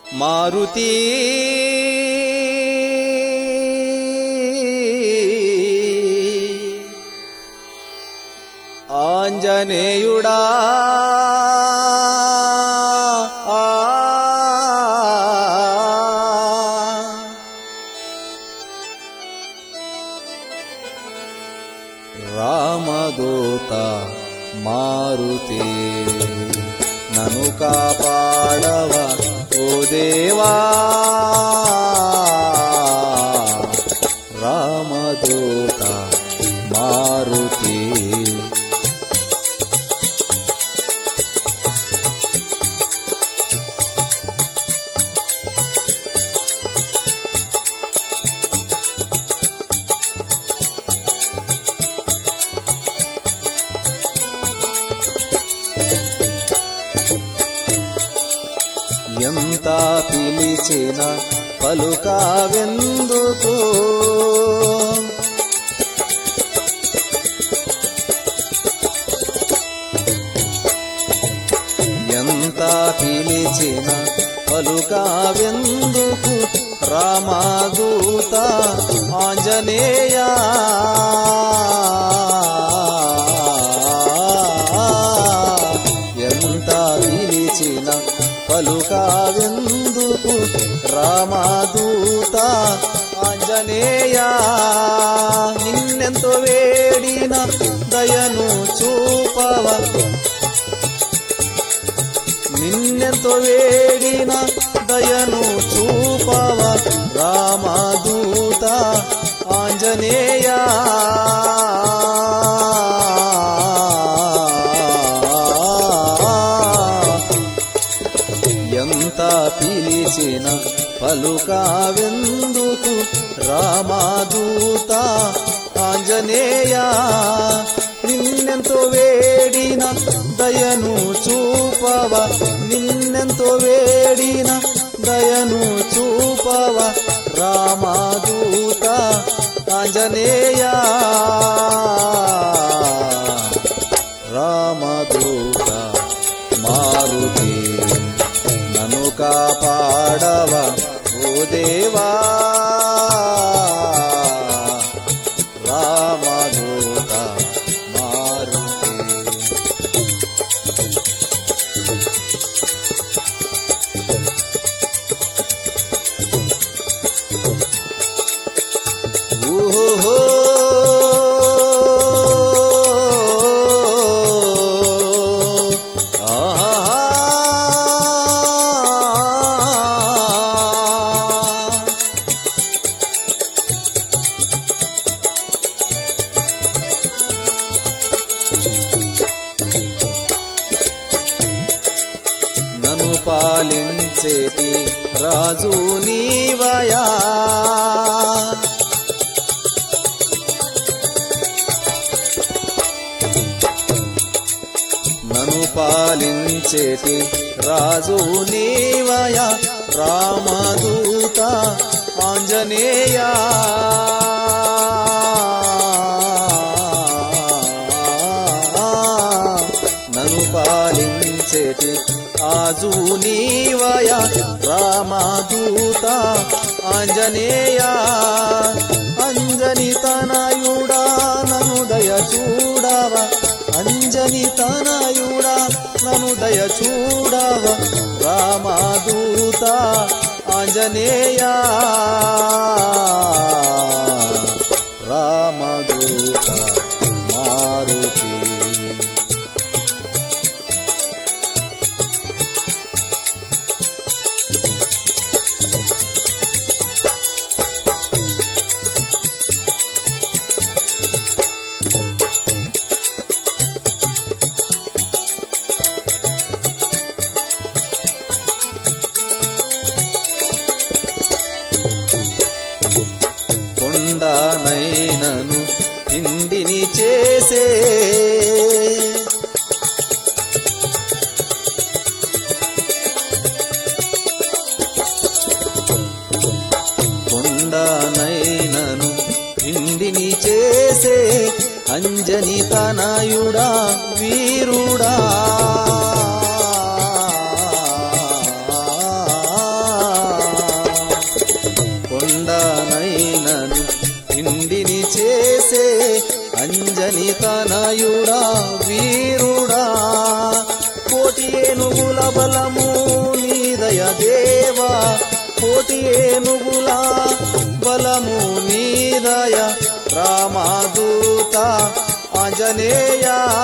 మారుతి ఆంజనేయుడా రామదూత మారుతి నన్ను కాపాడవ ఓ దేవా రామదూత మారుతి ఎంత పిలిచిన పలుకావెందుకు ఎంత పిలిచిన పలుకావెందుకు రామదూత ఆంజనేయ ఎంత పిలిచిన పలుకావెందుకు రామదూత ఆంజనేయ నిన్నెంతో వేడిన దయను చూపవ నిన్నెంతో వేడిన దయను చూపవ రామదూత ఆంజనేయ ఎంత పిలిచిన పలుకావెందుకు రామదూత ఆంజనేయ నిన్నెంతో వేడిన దయను చూపవ నిన్నెంతో వేడిన దయను చూపవ రామదూత ఆంజనేయ రామదూత మారుతి నన్ను కాపాడవ ఓ దేవా రామదూత మారుతి ఓహో నన్ను పాలించేటి రాజు నీవయా నన్ను పాలించేటి రాజు నీవయా రామదూత ఆంజనేయ నన్ను పాలించేటి ఆజు నీవయా రామదూత ఆంజనేయ అంజని తనయుడా నన్ను దయ చూడవ అంజని తనయుడా నన్ను దయ చూడవ రామదూత ఆంజనేయ రామదూత మారుతి కొండనైనను ఇండిని చేసే కొండనైనను ఇండిని చేసే అంజని తనయుడా వీరుడా దేవా కోటి ఏనుగుల బలము నీదయ రామదూత ఆంజనేయ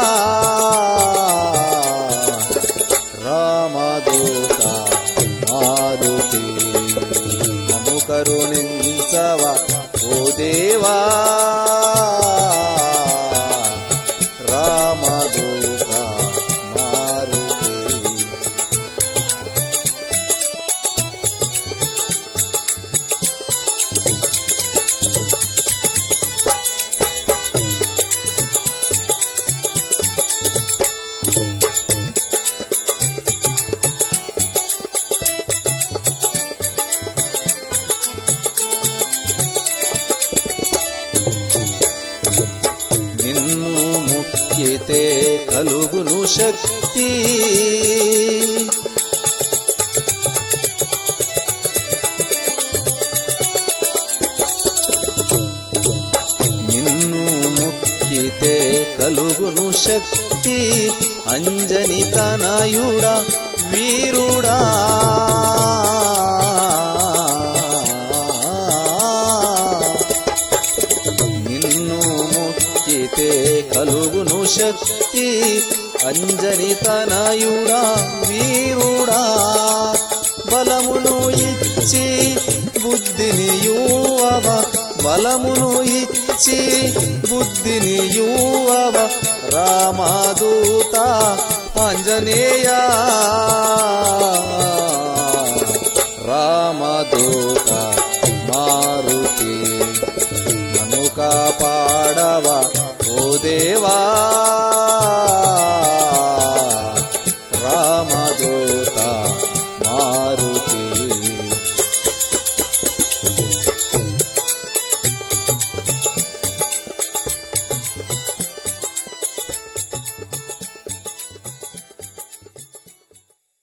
రామదూత మారుతి మము కరుణించవ ఓ దేవా రామదూత మారుతి నిన్ను ముక్కితే కలుగును శక్తి నిన్ను ముక్కితే కలుగును శక్తి అంజని తనయుడా వీరుడా నిన్ను ముక్కితే కలుగును శక్తి అంజని తనయుడా వీరుడా బలమును ఇచ్చి బుద్ధిని యువవ బలమును ఇచ్చి బుద్ధిని యువవ రామదూత ఆంజనేయ రామదూత మారుతి నన్ను కాపాడవ ఓ దేవా